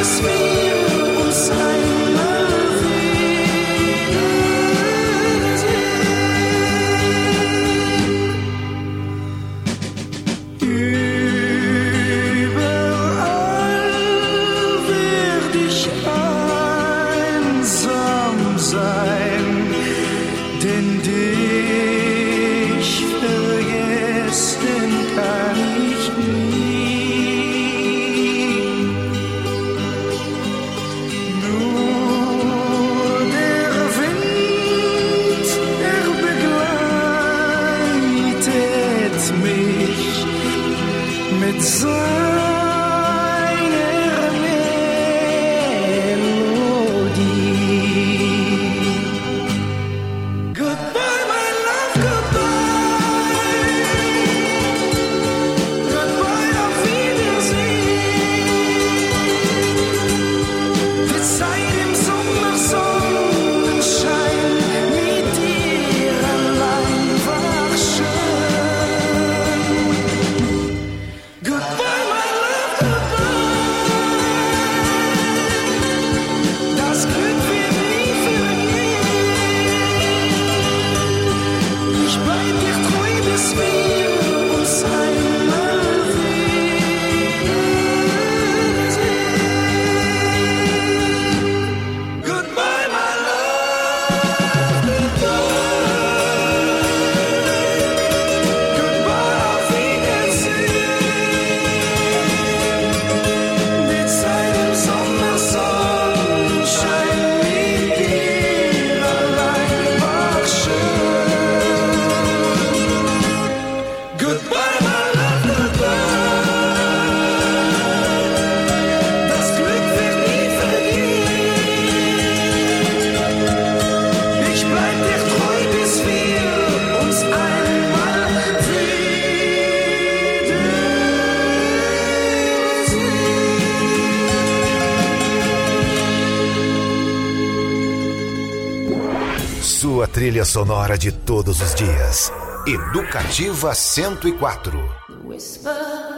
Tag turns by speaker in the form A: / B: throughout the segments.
A: Sua trilha sonora de todos os dias. Educativa 104.
B: Whisper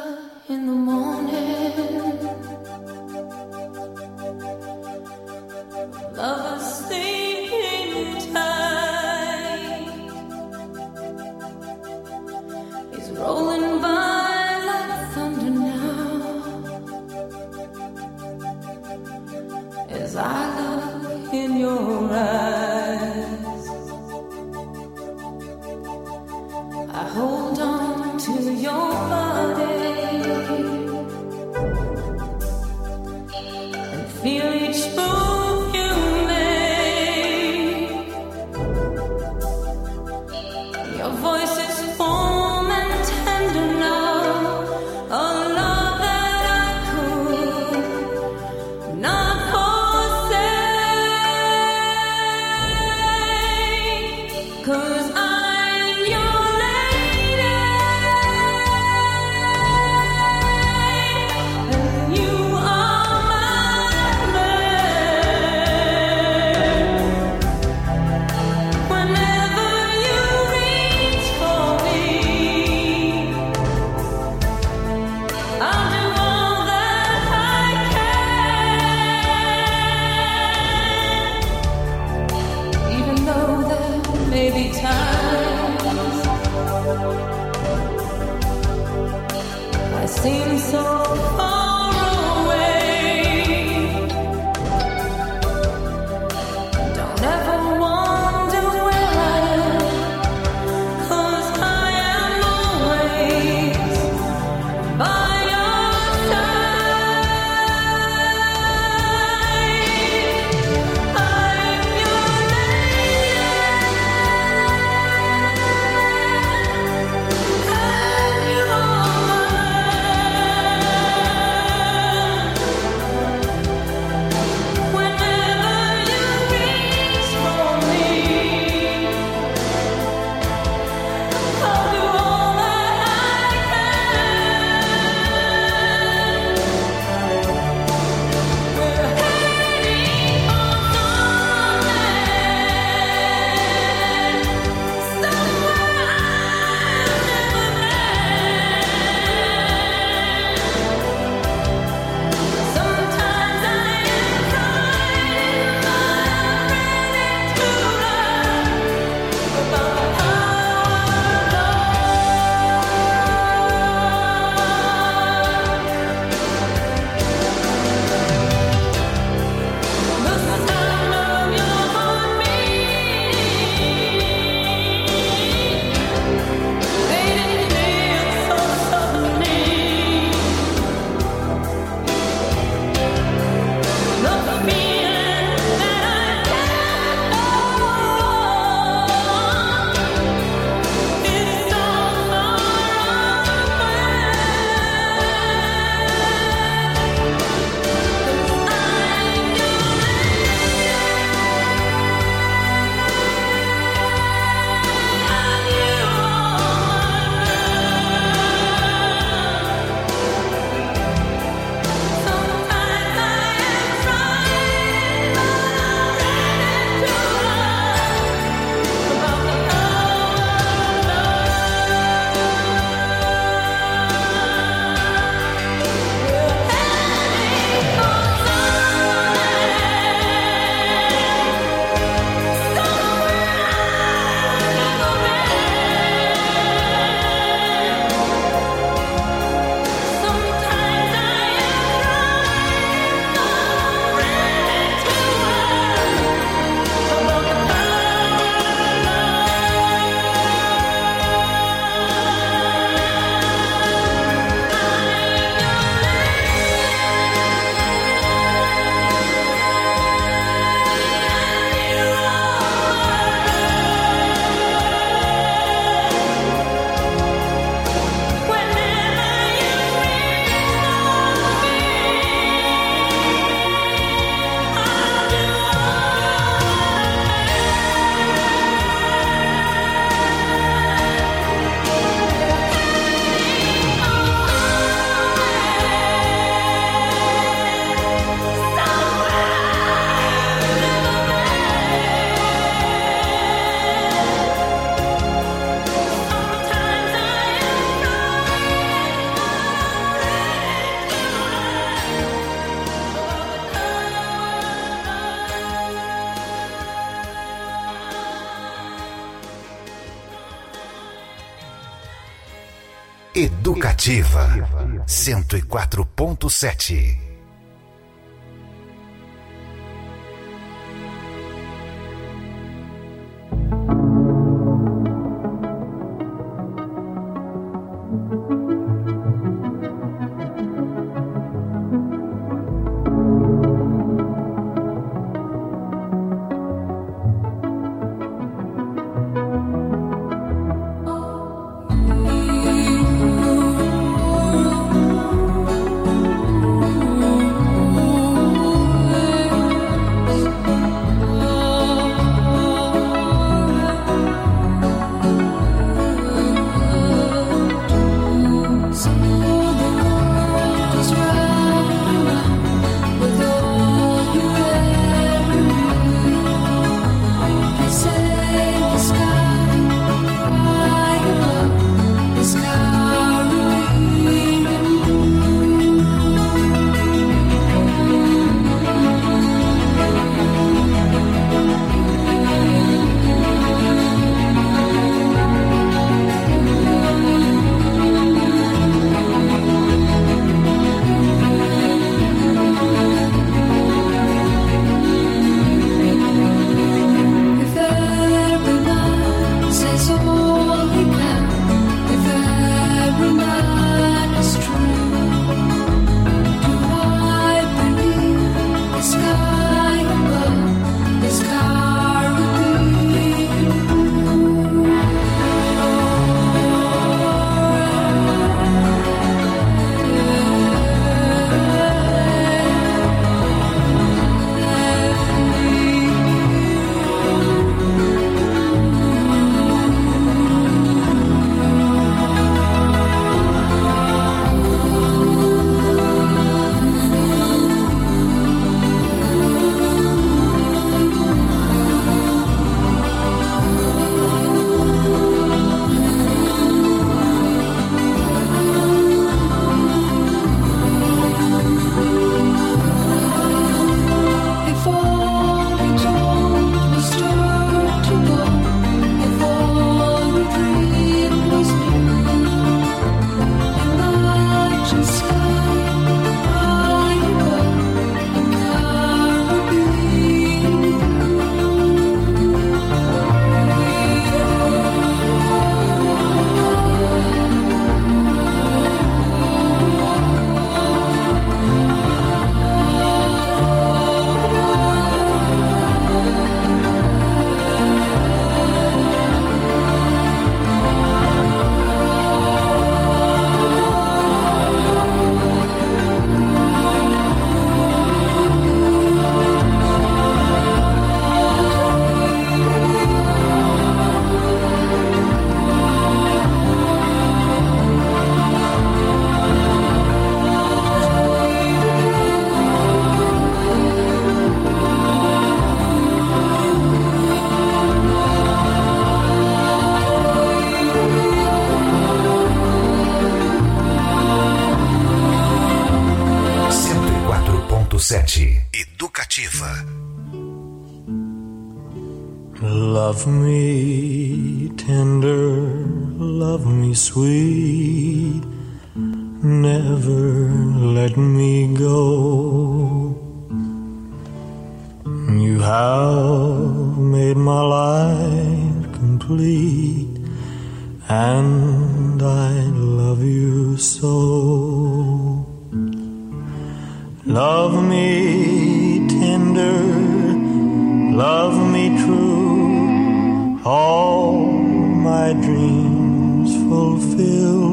B: in the morning. Lovers sleeping tight. It's rolling by like thunder now. As I look in your eyes, I hold on to your body and feel each move you make. Your voice is warm and tender now, a love that I could not forsake. 'Cause I'm your lady and you are my man.
A: Educativa 104.7. Educativa.
C: Love me tender, love me sweet, never let me go. You have made my life complete, and I love you so. Love me tender, love me true, all my dreams fulfill.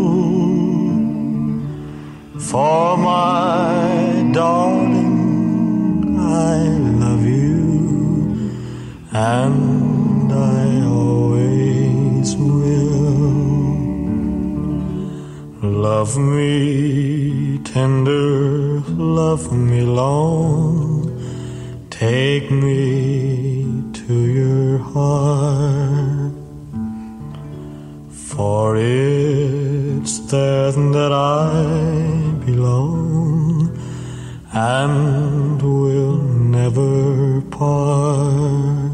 C: For my darling, I love you, and I always will. Love me tender, love me long, take me to your heart, for it's there that I belong and will never part.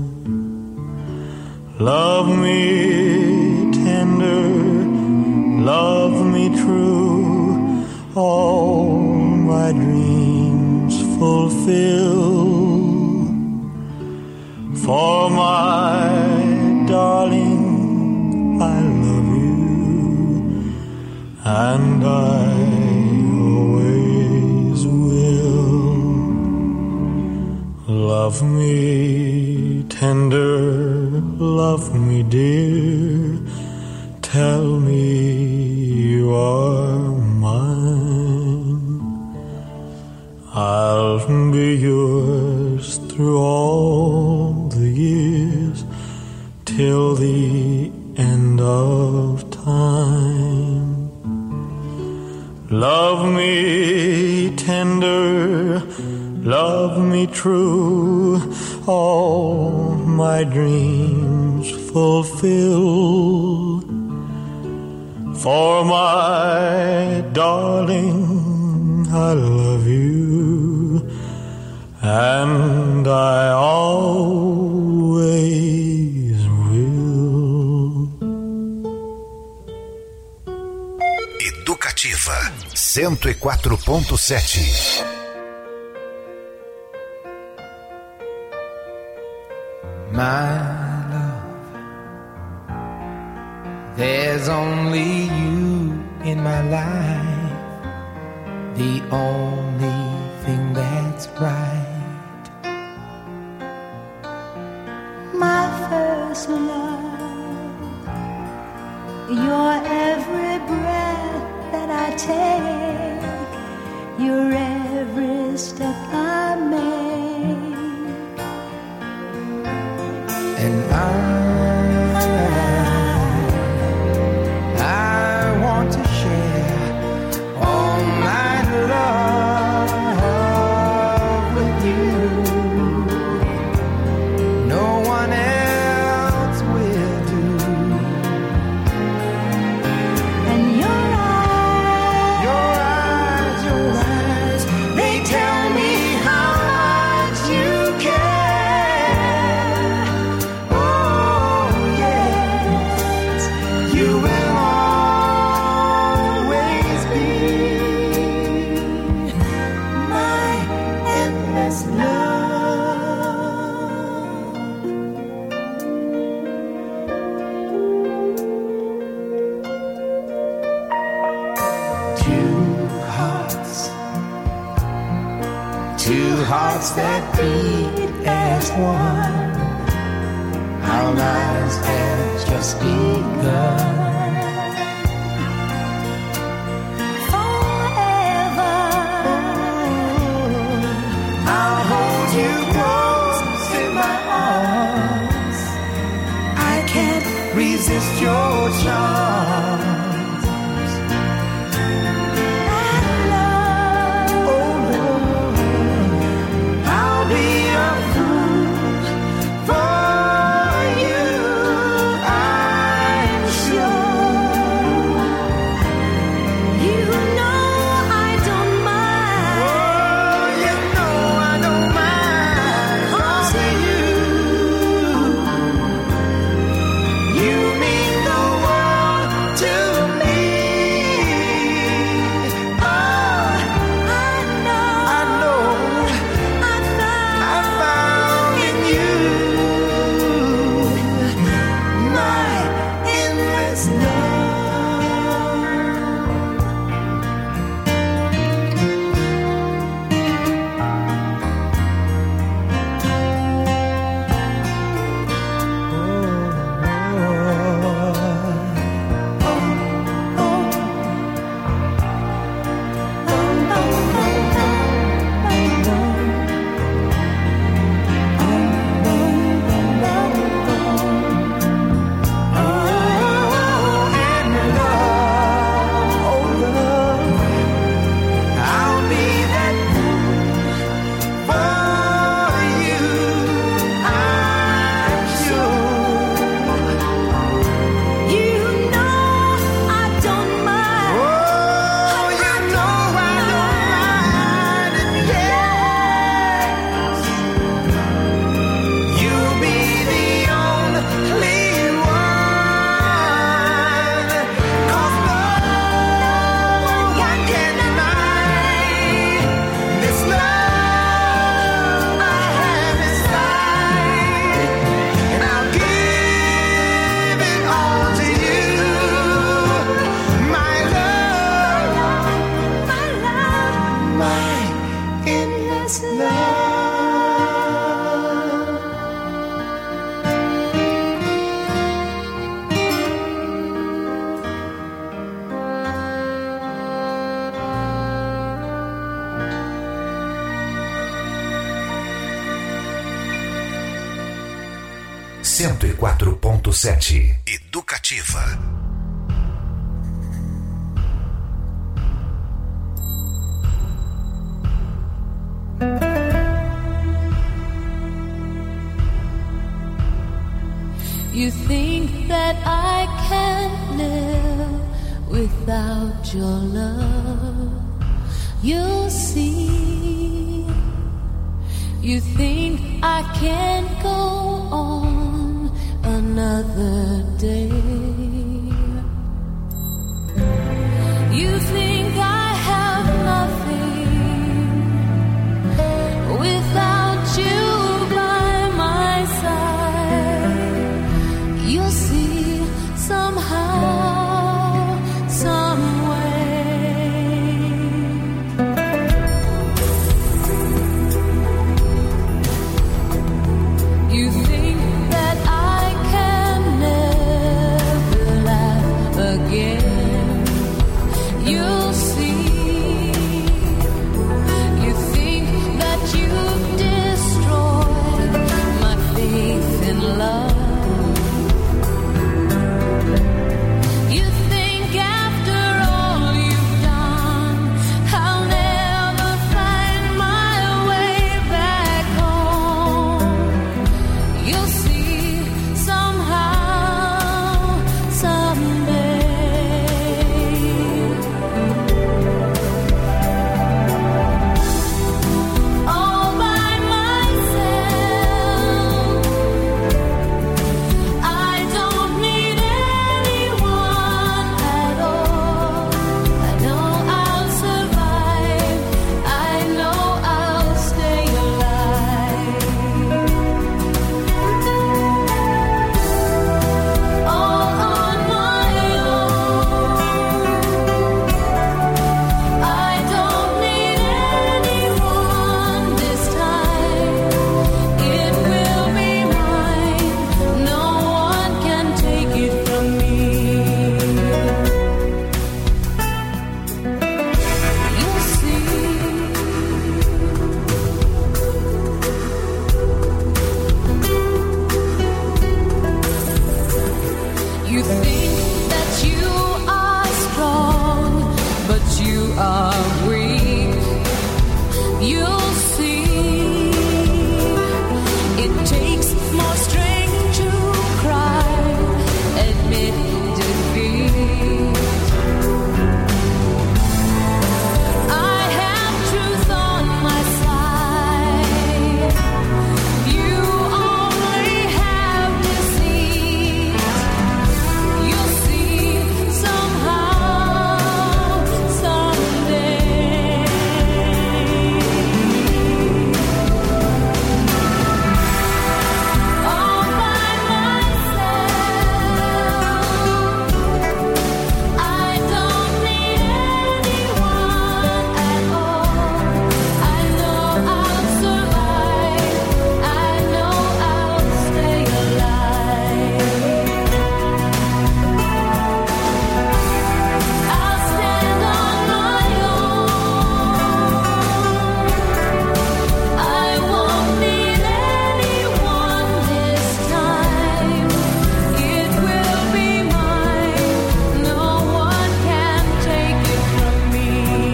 C: Love me tender, love me true, fulfill. For my darling, I love you, and I always will. Love me tender, love me dear, tell me you are mine. I'll be yours through all the years, till the end of time. Love me tender, love me true, all my dreams fulfill. For my darling, I love you, and I always will.
A: Educativa 104.7.
D: My love, there's only you in my life, the only thing that's right.
B: My first love, your every breath that I take, your every step I make.
D: And I want to share all my love with you. No one else will do.
B: And your eyes,
D: they tell me how much you care. Oh yes, you will always be
B: my endless
D: Two hearts that beat as one. Our lives have just begun.
B: forever.
D: I'll hold you close in my arms. I can't resist your charms. Oh Lord, I'll be a fool for you, I'm sure.
B: You know I don't mind.
D: Oh, you know I don't mind. 'Cause of you mean the world
A: 104.7 Educativa.
B: You think that I can't live without your love. You'll see. You think I can't go on another day. You think I have nothing without you by my side. You'll see somehow, some way. You think that I can never laugh again. You'll see. You think that you've destroyed my faith in love. You think after all you've done, I'll never find my way back home. You'll see somehow, someday. All by myself, I don't need anyone at all. I know I'll survive. I know I'll stay alive. All on my own. I don't need anyone this time. It will be mine. No one can take it from me. You'll see. You think that you are strong, but you are weak. You'll see. It takes more strength to cry, admit defeat. I have truth on my side. You only have deceit. You'll see somehow, someday. All by myself, I don't need anyone at all. I know I'll survive. I know I'll stay alive. I'll stand on my own. I won't need anyone this time. It will be mine. No one can take it from me.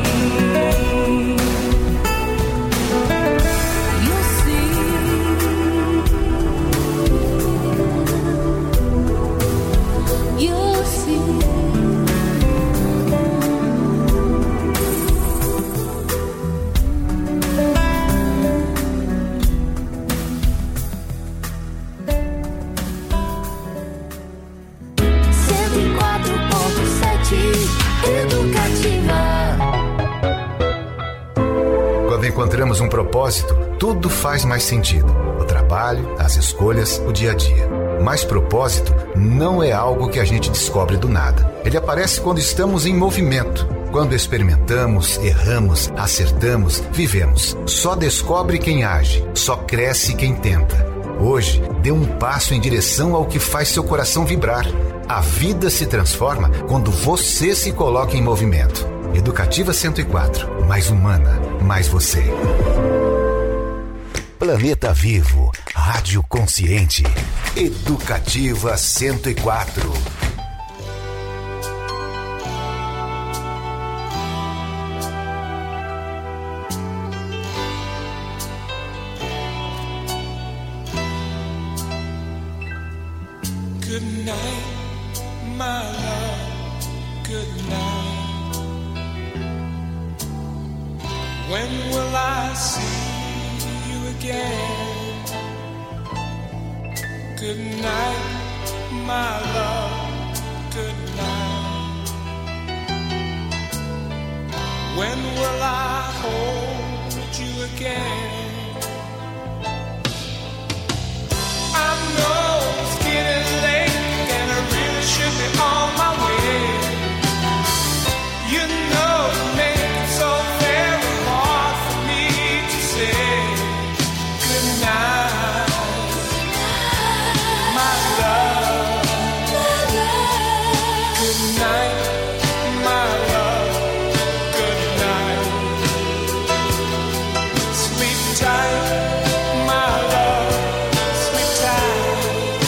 B: You'll see. You'll see. 104.7 Educativa.
A: Quando encontramos um propósito, tudo faz mais sentido. O trabalho, as escolhas, o dia a dia. Mas propósito não é algo que a gente descobre do nada. Ele aparece quando estamos em movimento. Quando experimentamos, erramos, acertamos, vivemos. Só descobre quem age, só cresce quem tenta. Hoje, dê um passo em direção ao que faz seu coração vibrar. A vida se transforma quando você se coloca em movimento. Educativa 104, mais humana, mais você. Planeta Vivo, Rádio Consciente, Educativa 104.
E: Good night, my love, good night. When will I see you again? Good night, my love, good night. When will I hold you again? I know it's getting late and I really should be on my way. You know it makes it so very hard for me to say good night, my love. Good night, my love. Good night. Sleep tight, my love. Sleep tight.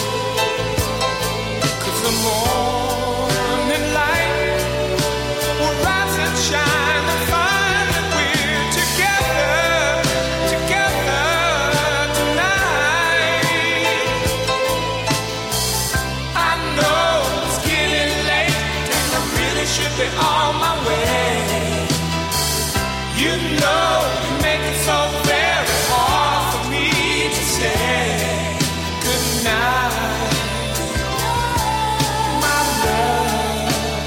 E: 'Cause the morning light will rise and shine and find that we're together, together tonight. I know it's getting late and I really should be on my way. You know you make it so very hard for me to say good night, my love.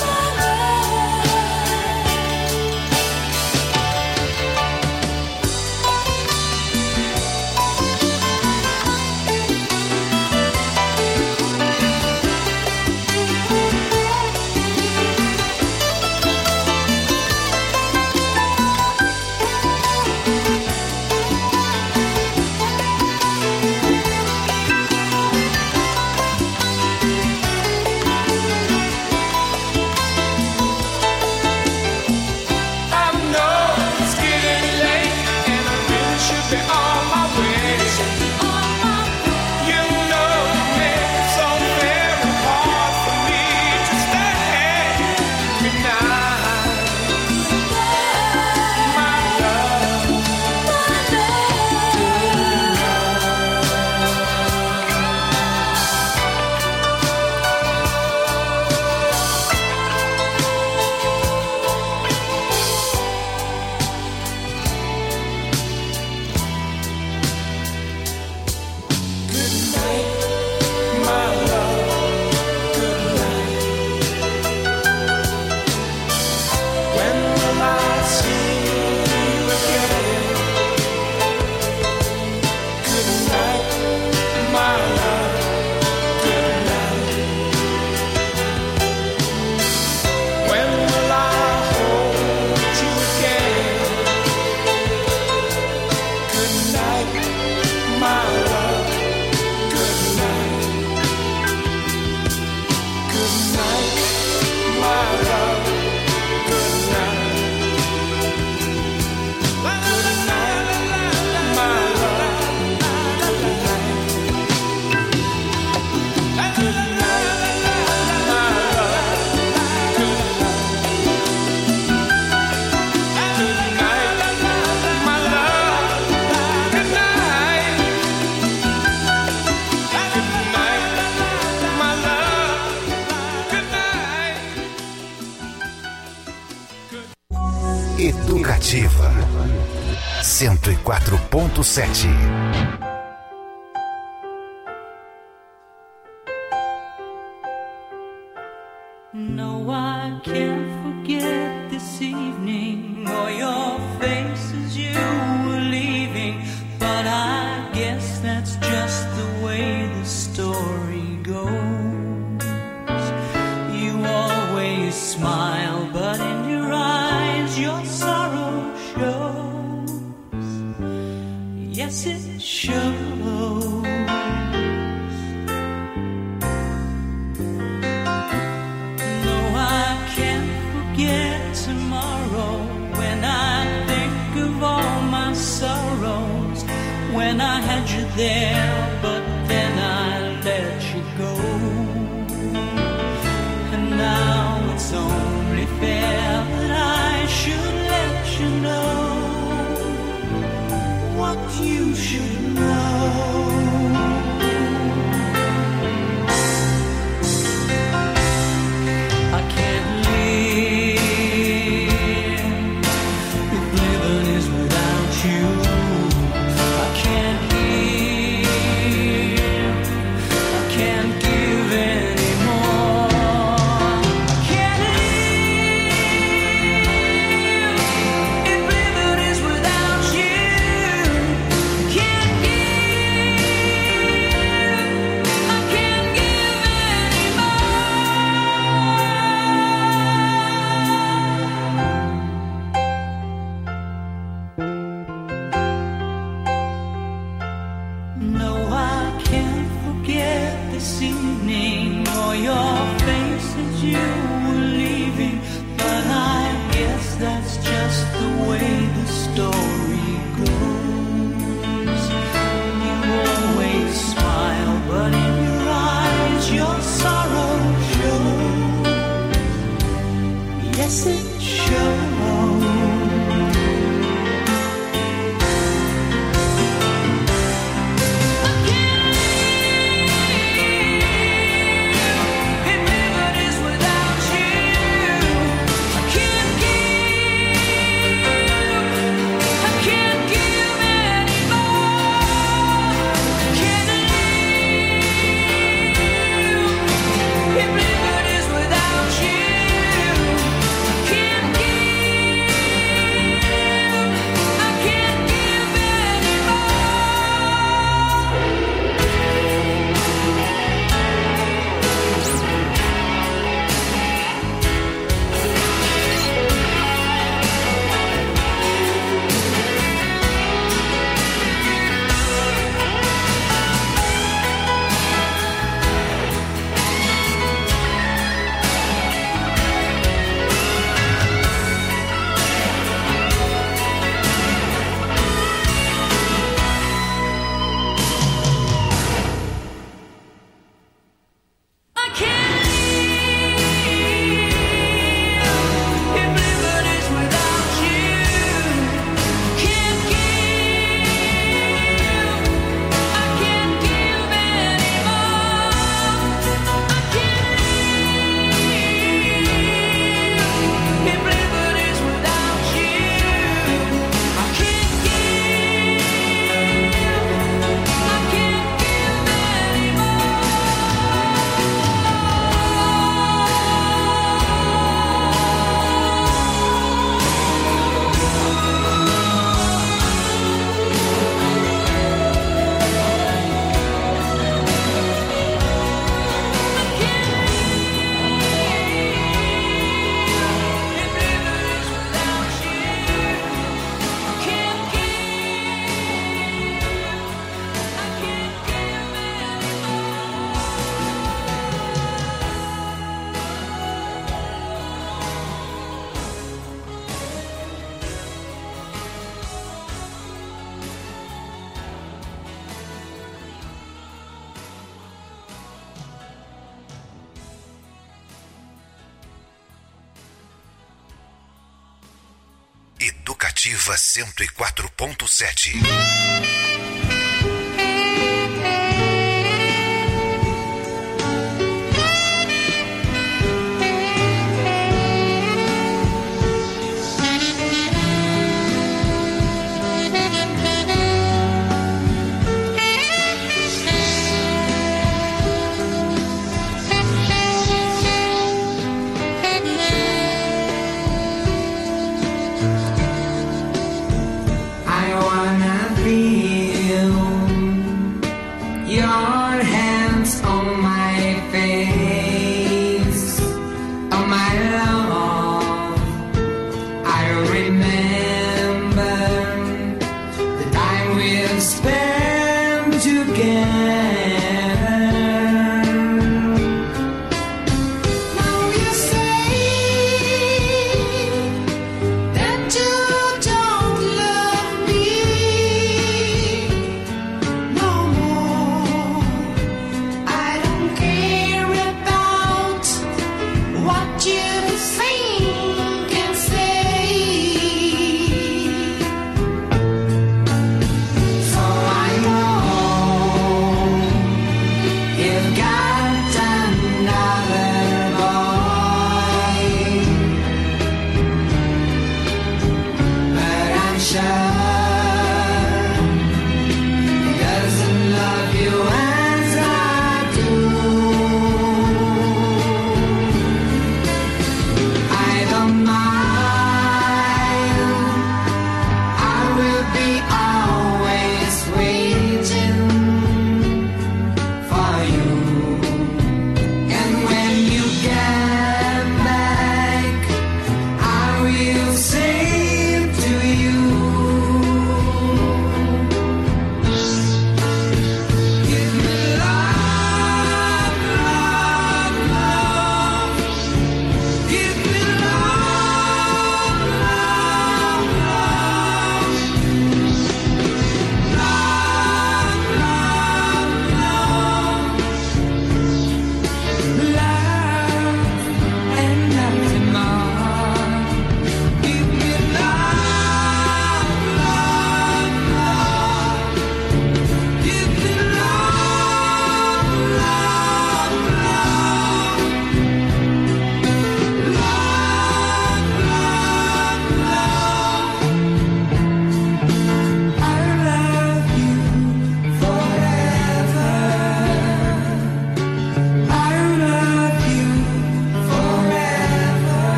E: I know it's getting late and I really should be on my way. You know you make it so very hard for me to stay. Good night, my love. Good night, my love. Good night. When will I see you again? Good night, my love. Good night. When will I hold you again? Good night, my love. Good night. Good night, my love. Good night. Good night, my love. Good night. Good night, my love. Good night. Good night, my love. Good night. Good night, my love. Good night.
A: Educativa 104.7.
F: No, I can't forget this evening or your face as you were leaving. But I guess that's just the way the story goes. You always smile, but in your eyes your sorrow shows. Yes, it shows. No, I can't forget tomorrow when I think of all my sorrows. When I had you there, but then I let should know. I can't live if living is without you. I can't give, I can't give anymore. I can't live if living is without you. Can't give, I can't give No, I can't forget this evening or your face as you were leaving. But I guess that's just the way the story goes. You always smile, but in your eyes your sorrow shows. Yes, it shows.
A: Educativa 104.7.
D: I wanna be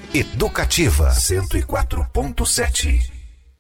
A: Educativa 104.7.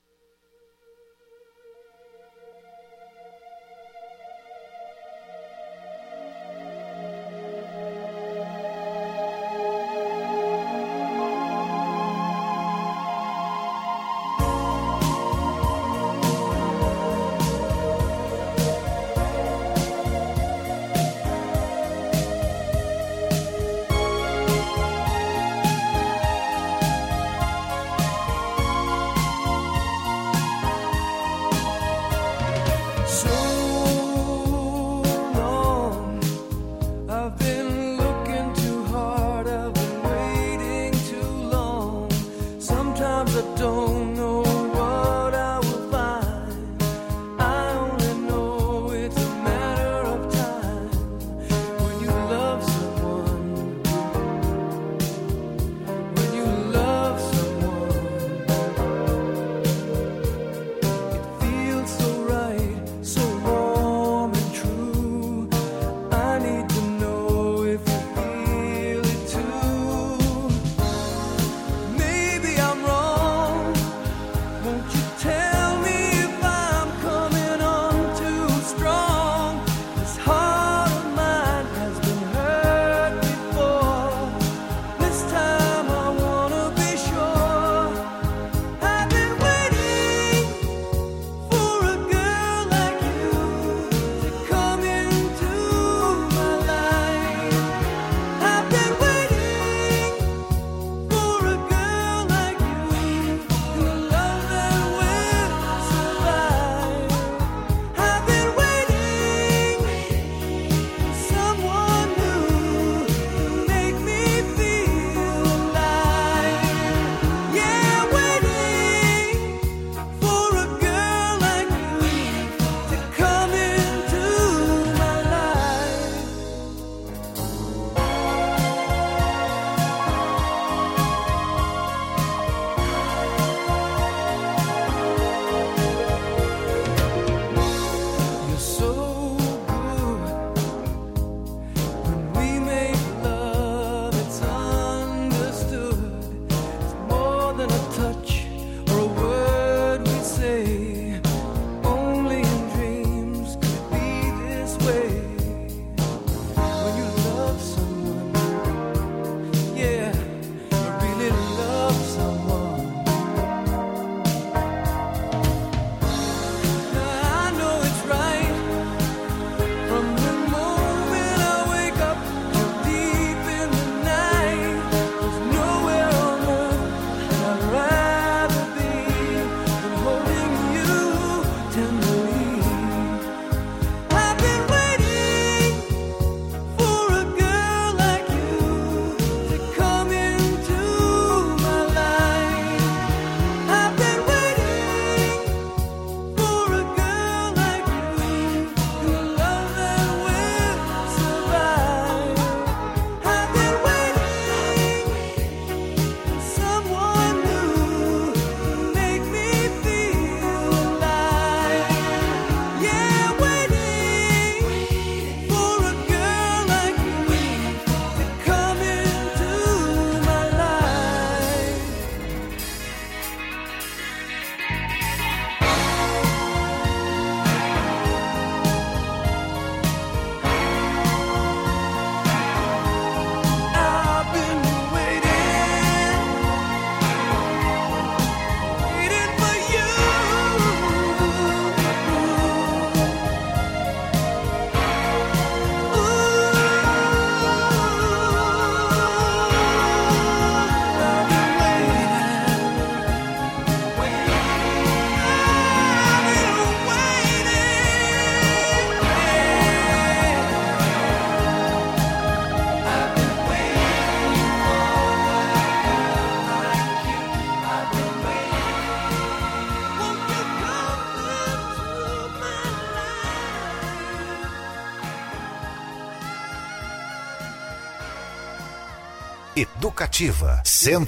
A: Educativa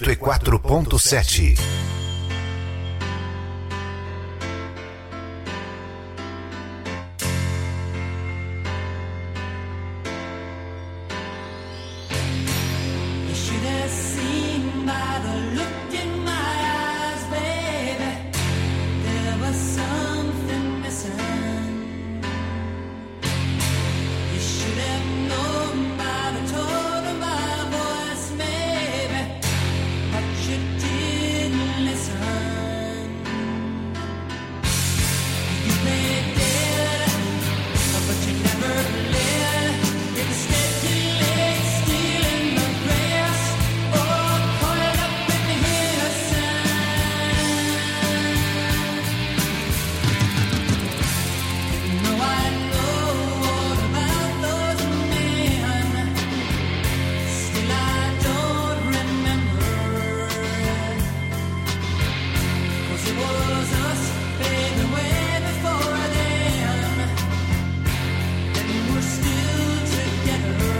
A: 104.7.
F: You should have seen by the look in my eyes, baby. There was something missing. You should have known by the tone of my voice, maybe, but you didn't listen. You played dead, but you never played. Instead you laid still in the grass, or coiled up with the innocent. You know I know all about those men, still I don't remember. 'Cause it was us, baby, way before then, and we're still together.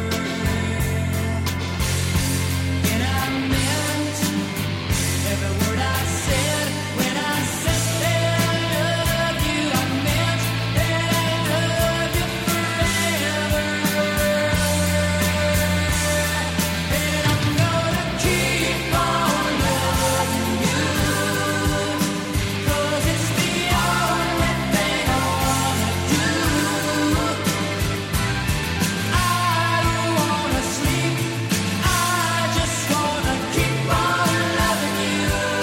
F: And I meant every word I said when I said that I love you. I meant that I love you forever. And I'm gonna keep on loving you, 'cause it's the only thing I wanna do. I don't wanna sleep, I just wanna keep on loving you.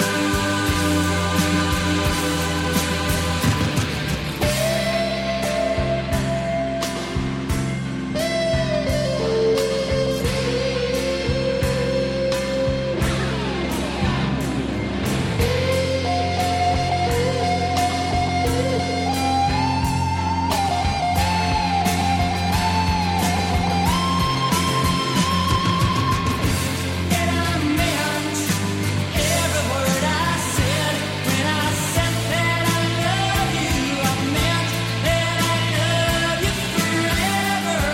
F: And I meant every word I said when I said that I love you. I meant that I love you forever.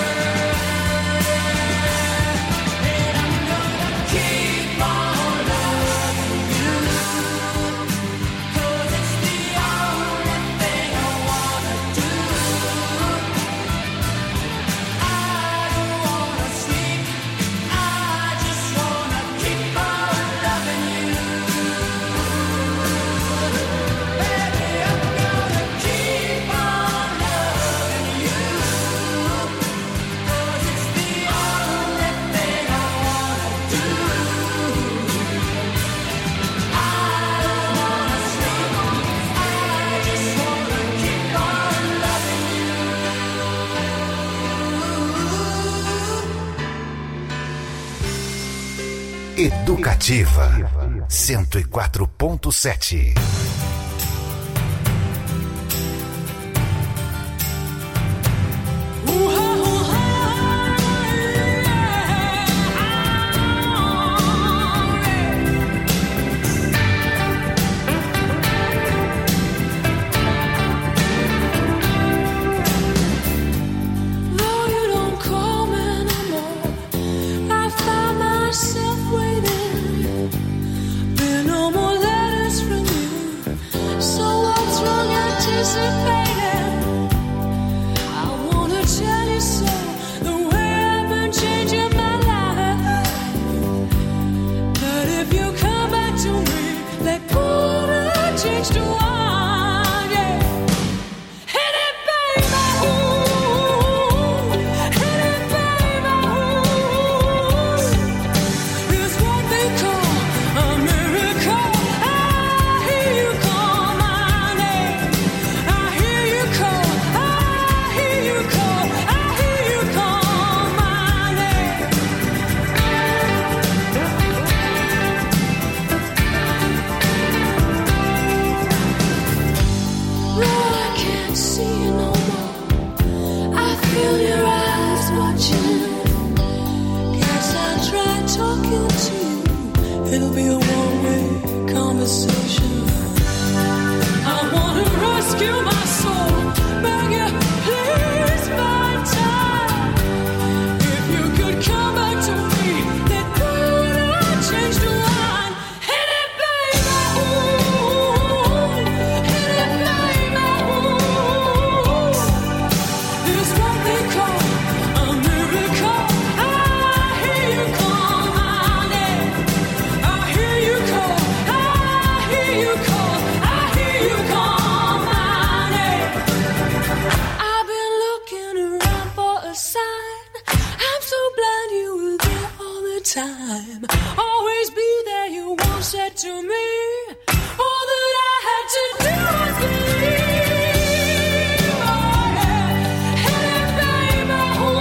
F: And I'm gonna keep on loving you, 'cause it's the only thing I wanna do. I don't wanna sleep, I just wanna keep on loving you. Baby, I'm gonna keep on loving you, 'cause it's the only thing I wanna do. I don't wanna sleep, I just wanna keep on loving you.
A: Educativa 104.7.
B: Though you don't call me anymore, I find myself waiting. There are no more letters from you, so what's wrong anticipating? I wanna tell you so, the way I've been changing my life. But if you come back to me, they put a change to one, yeah. Hit it, baby, ooh. Hit it, baby, ooh. It's what they call a miracle. I hear you call my name. I hear you call. I hear you call. I hear you call my name. No, I can't see you no more. I feel your eyes watching. Guess I'll try talking to you. It'll be a one-way conversation. I wanna rescue my soul. Beg you, please find time. If you could come back to me, then would I change the line? Hit it, baby, ooh. Hit it, baby, ooh. It's what they call a miracle. I hear you call my name.
F: time. Always be there, you once said to me. All that I had to do was believe. Oh, yeah. Hey, baby,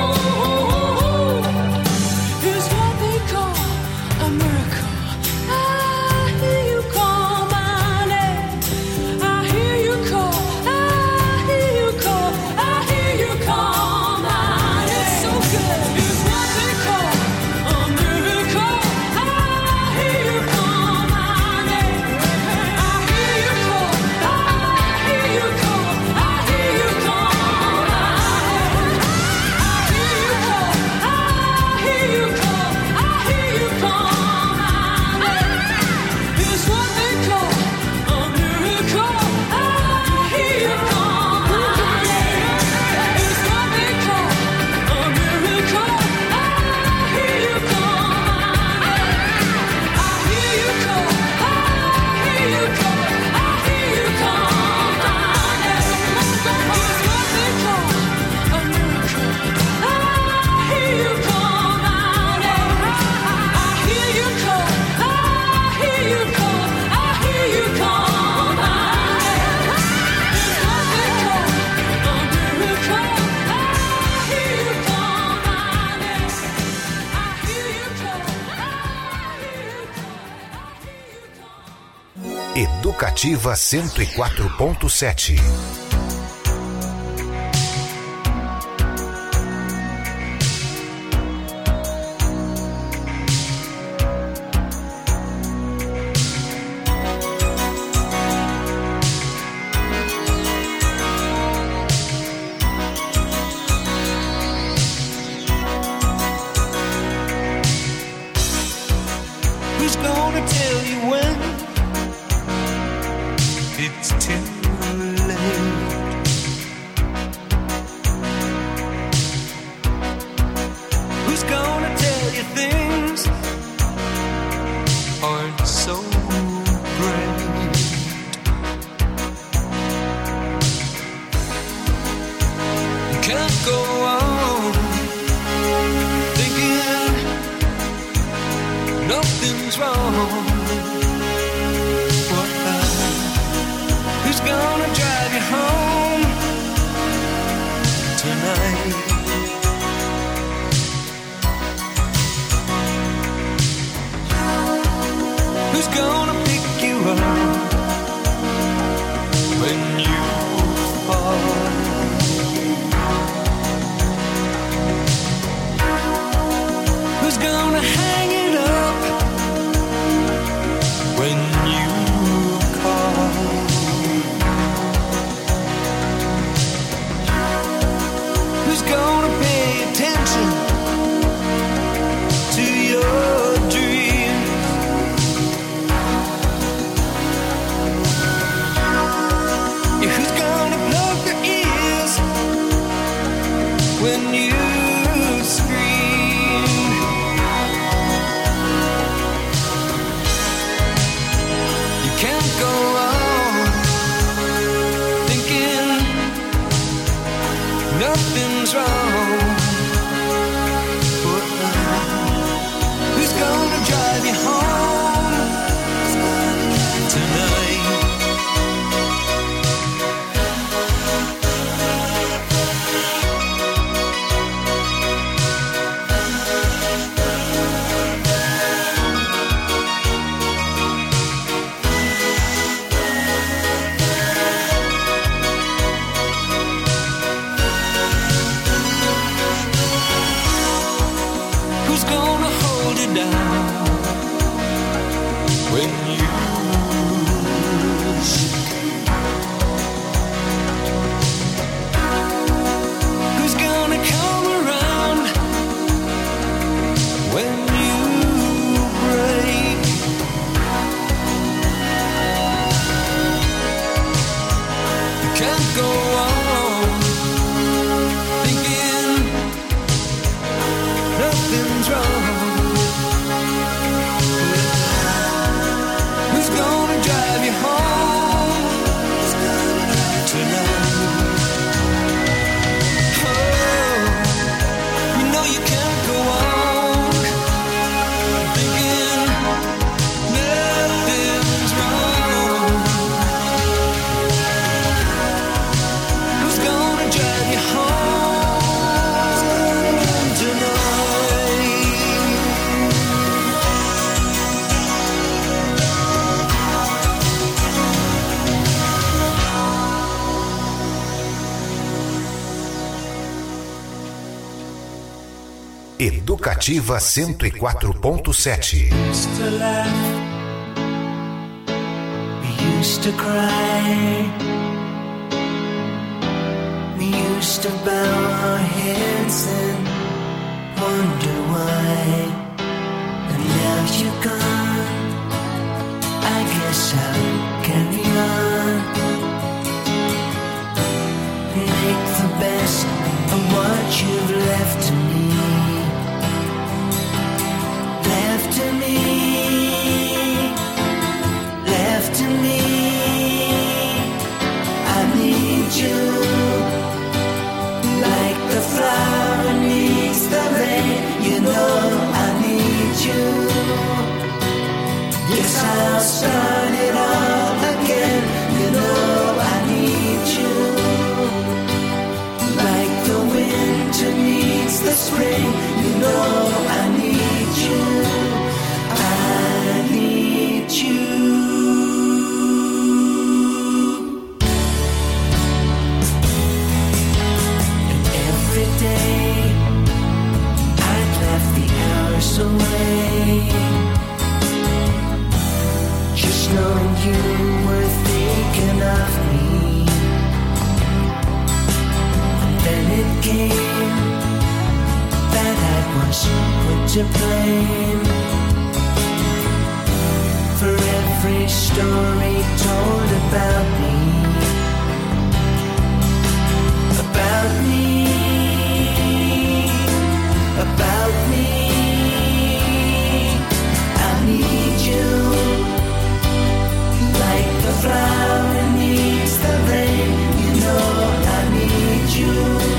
F: ooh, is what they call a miracle. I hear you call my name. I hear you call. I hear you call. I hear you call my name. It's so good. It's what they call a miracle. I hear you call my name. I hear you call. I hear you call. I hear you call my name. I hear you call. I hear you call. I hear you call my name. It's what they call a miracle. I hear you call my name. It's what they call a miracle. I hear you call my name. I hear you call. I hear you call. I hear you call my name. It's what they call a miracle. I hear you call my name. I hear you call. I hear you call. I hear you call my name. It's what they call a miracle. I hear you call my name. I hear you call.
A: Educativa 104.7.
D: Who's gonna tell you when it's too late? Who's gonna tell you things aren't so great? You can't go on thinking nothing's wrong. Who's gonna drive you home tonight? Who's gonna pick you up when you fall? Who's gonna hang it up when you call? Who's gonna pay attention to your dreams? Yeah, who's gonna plug their ears when you scream? You can't go on thinking nothing's wrong. But who's gonna drive you home tonight? Who's gonna hold you down when you shake? Who's gonna come around when you break? You can't go on thinking nothing's wrong. Who's
A: Educativa 104.7.
G: used to laugh, we used to cry, we used to bow our heads and wonder why. And now you're gone, I guess I'll carry on, make the best of what you've left to me. Left to me, left to me. I need you, like the flower needs the rain. You know I need you. Yes, I'll start it all again. You know I need you, like the winter needs the spring. You know I need you. I need you. And every day I'd laugh the hours away, just knowing you were thinking of me. And then it came that I was put to blame for every story told about me, about me, about me. I need you, like the flower needs the rain. You know I need you.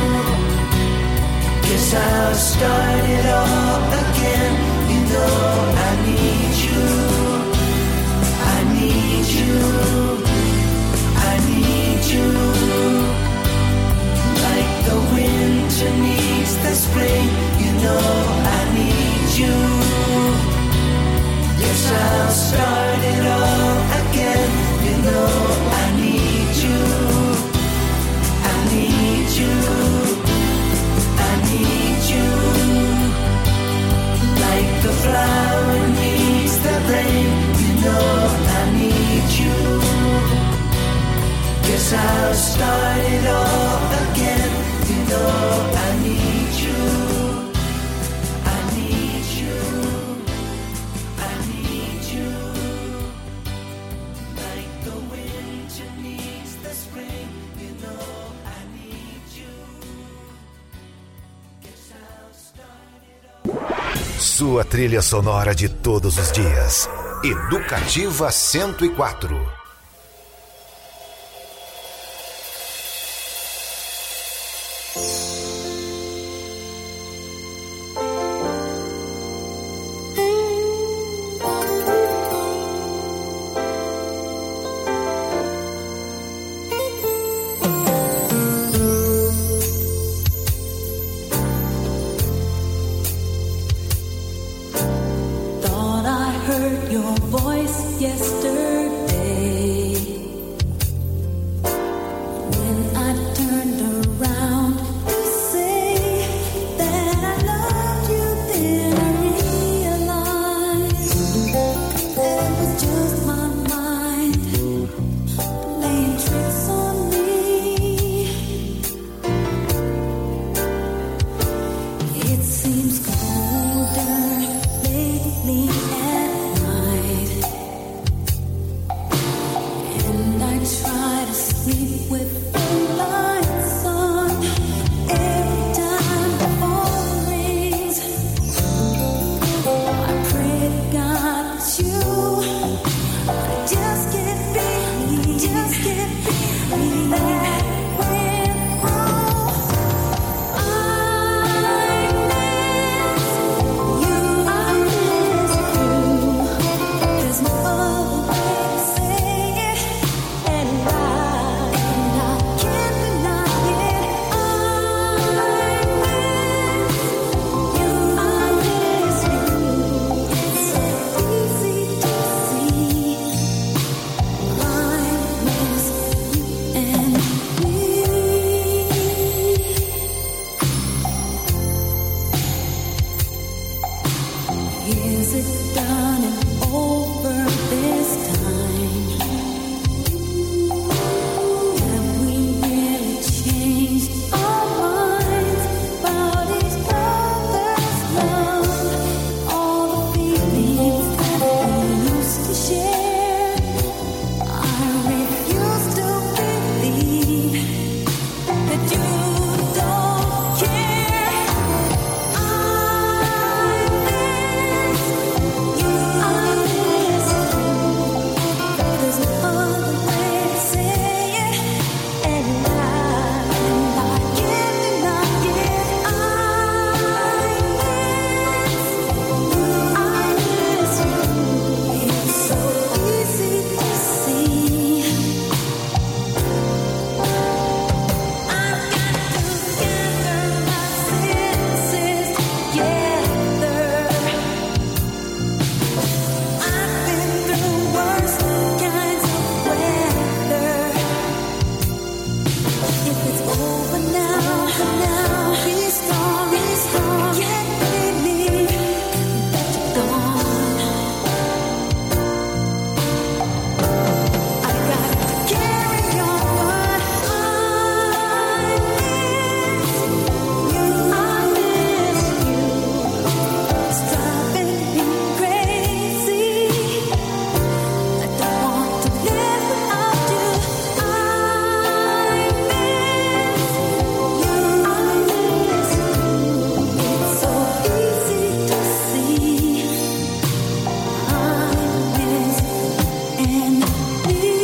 G: Guess I'll start it all again. You know I need you. I need you. I need you. Like the winter needs the spring. You know I need you. Yes, I'll start it all again. You know I need you. I need you. I need you, like the flower needs the rain. You know I need you. Guess I'll start it all again. You know I need you. I need you. I need you, like the winter needs the spring. You know I need you.
A: Sua trilha sonora de todos os dias. Educativa 104.
B: Thought I heard your voice yesterday when I turned around to say that I loved you. Then I realized it was just my mind playing tricks on me. It seems colder lately at night. Is it done and over this time? Have we really changed our minds about each other's love? All the feelings that we used to share. I refuse to believe that you don't care. I miss you. There's no other way to say it. And I cannot give. I miss you. It's so easy to see. I've got to gather my senses together. I've been through worse kinds of weather. If it's over now, be strong, can't believe that you're gone. I got to carry on, but I miss you. It's driving me crazy. I don't want to live without you. I miss you. It's so easy to see. I miss and me.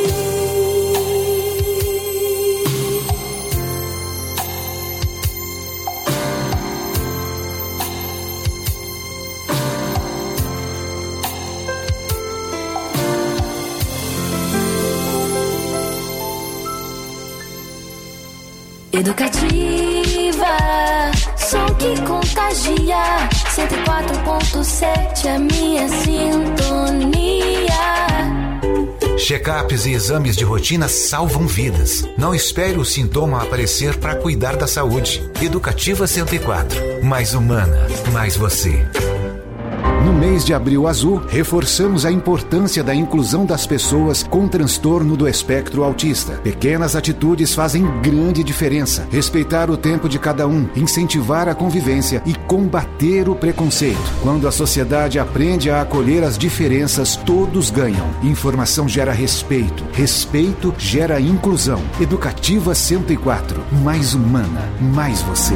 B: Educativa, som que contagia. 104.7 a minha sintonia.
A: Check-ups e exames de rotina salvam vidas. Não espere o sintoma aparecer para cuidar da saúde. Educativa 104. Mais humana, mais você.
H: No mês de Abril Azul, reforçamos a importância da inclusão das pessoas com transtorno do espectro autista. Pequenas atitudes fazem grande diferença. Respeitar o tempo de cada um, incentivar a convivência e combater o preconceito. Quando a sociedade aprende a acolher as diferenças, todos ganham. Informação gera respeito. Respeito gera inclusão. Educativa 104. Mais humana, mais você.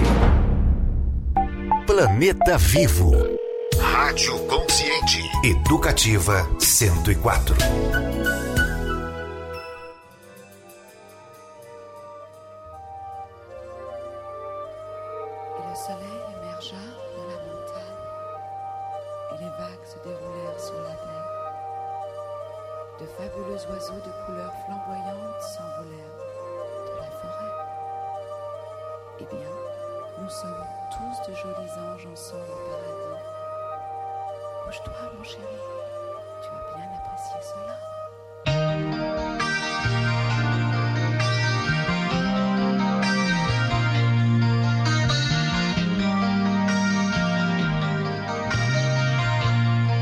A: Planeta Vivo. Rádio Consciente. Educativa 104.
I: Et le soleil émergea de la montagne, et les vagues se déroulèrent sur la mer. De fabuleux oiseaux de couleurs flamboyantes s'envolèrent de la forêt. Eh bien, nous sommes tous de jolis anges ensemble au paradis. Couche-toi, mon chéri, tu as bien apprécié cela.